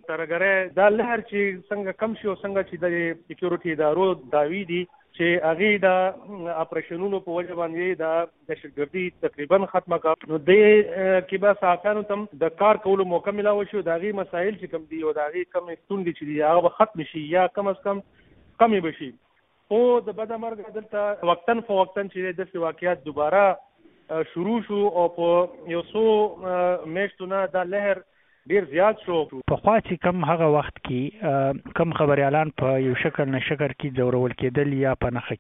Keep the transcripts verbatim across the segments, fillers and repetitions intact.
ترګره دا لهر چې څنګه کم شي او څنګه چې د سکیورټي ادارو داوی دي چې هغه د اپریشنونو په وجه باندې د دهشتګردي تقریبا ختمه کړه، نو د کې به صحافیانو تم د کار کولو موقع ملاوي شو، د هغې مسایل چې کم دي او د هغې کم ستونزې چې دي هغه به ختم شي یا کم از کم کمې به شي. خو د بده مرګه دلته وقتاً فوقتاً چې داسې واقعیات دوباره شروع شو او په یو څو میاشتو نه دا لهر ډیر زیات شو. په خوا چې کم هغه وخت کې کم خبريالان په یو شکل نه شکل کې ځورول کېدل یا په نخښه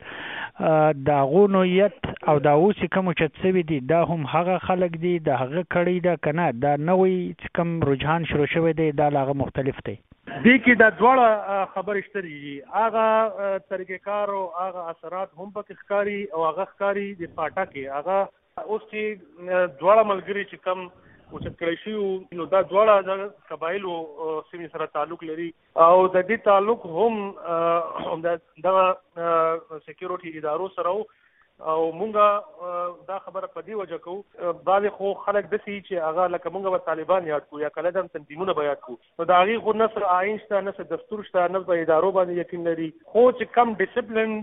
کېدل، د هغو نوعیت او د هغو چې کوم اوچت شوي دي دا هم هغه خلک دي د هغه کړی ده که نه دا نوی چې کوم رجحان شروع شوی دی دا له هغه مختلف دی؟ دې کې دا دواړه خبرې شته دي، هغه طریقې کار او هغه اثرات هم پکې ښکاري او هغه ښکاري د پاټا کې. هغه اوس چې دواړه ملګري چې کم اوچت کړی شي نو دا دواړه د قبایلو سیمې سره تعلق لري او د دې تعلق هم د دغه سکیورټي ادارو سره او مونږه دا خبره په دې وجه کوو. بعضې خو خلک داسې چې هغه لکه مونږ به طالبان یاد کړو یا کله د تنظیمونه به یاد کړو، نو د هغې خو نه سره آئین شته نه سره دستور شته نه په ادارو باندې یقین لري. خو چې کم ډسپلن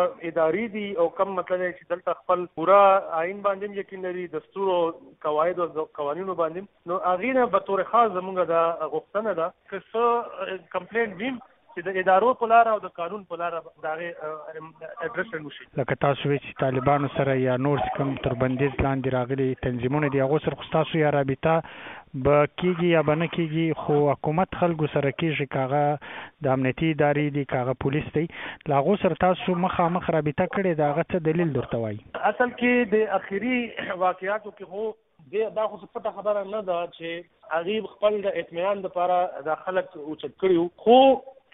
ادارې دي او کم مطلب چې دلته خپل پوره آئین باندې یقین لري، دستور او قواعد او قوانینو باندې، نو هغې نه به طور خاص زمونږ دا غوښتنه ده که څه کمپلینټ ویم چې د ادارو په لاره او د قانون په لاره د هغې اډرس وشي. لکه تاسو وایئ چې طالبانو سره یا نور کوم تر بندیز لاندې راغلي تنظیمونه دي هغو سره خو ستاسو یا رابطه به کېږي یا به نه کېږي، خو حکومت خلکو سره کېږي که هغه د امنیتي ادارې دي که هغه پولیس دی، له هغو سره تاسو مخامخ رابطه کړې د هغه څه دلیل درته وایي؟ اصل کې د اخري واقعاتو کې خو دا خو څه پټه خبره نه ده چې هغې خپل د اطمینان دپاره دا خلک اوچت کړي، خو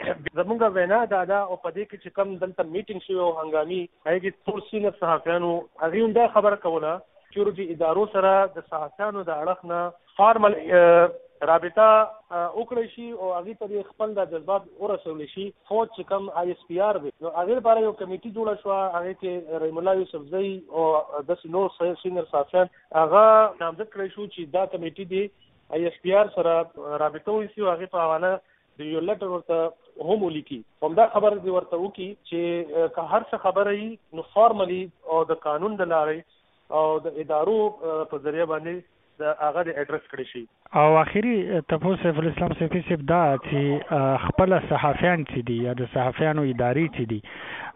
زمونږ وینا دا ده او په دې کې چې کوم دلته میټینګ شوی او هنګامي هغې کې ټول سینر صحافیانو هغې هم دا خبره کوله سکیورټي ادارو سره د صحافیانو د اړخ نه فارمل رابطه وکړی شي او هغې ته دې خپل د جذبات ورسولی شي. خو چې کوم آی اس پي آر دی نو هغې لپاره یو کمیټي جوړه شوه، هغې کې رحیم الله یوسفزۍ او داسې نور سینر صحافیان هغه نامزد کړی شو چې دا کمیټي دی آی اس پي آر سره رابطه ونیسي او هغې په حواله د یو لټر ورته هم ولیکي. همدا خبره دې ورته وکړي چې که هر څه خبره وي نو فارملي او د قانون د لارې او د ادارو په ذریعه باندې د هغه د اډرس کړی شي. او اخري تاسو سیف الاسلام سیفي صاحب دا چې خپل صحافیان چې دي یا د صحافیانو ادارې چې دي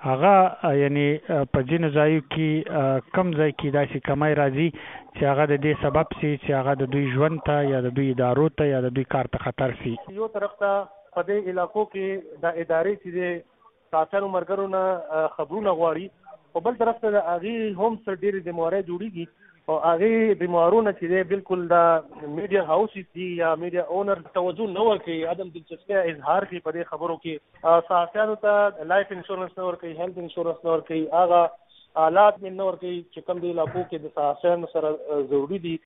هغه یعنی په ځینو ځایو کې کم ځای کې داسې کمای راځي چې هغه د دې سبب سي چې هغه د دوی ژوند ته یا د دوی ادارو ته یا د دوی کار ته خطر سي. یو طرف ته په دې علاقو کې د ادارې چې د صحافیانو مرګرو نه خبرونه غواړي، په بل طرف ته د هغې هم څه ډېرې ذمهوارۍ جوړېږي او هغې بیمارونه چې دی بالکل د میډیا هاوسز دي یا میډیا اونر توجه نه ورکوي، عدم دلچسپۍ اظهار کوي په دې خبرو کې، صحافیانو ته لایف انشورنس نه ورکوي، هیلث انشورنس نه ورکوي، هغه آلات مې نه ورکوي چې کوم د علاقو کې د صحافیانو سره ضروري دي.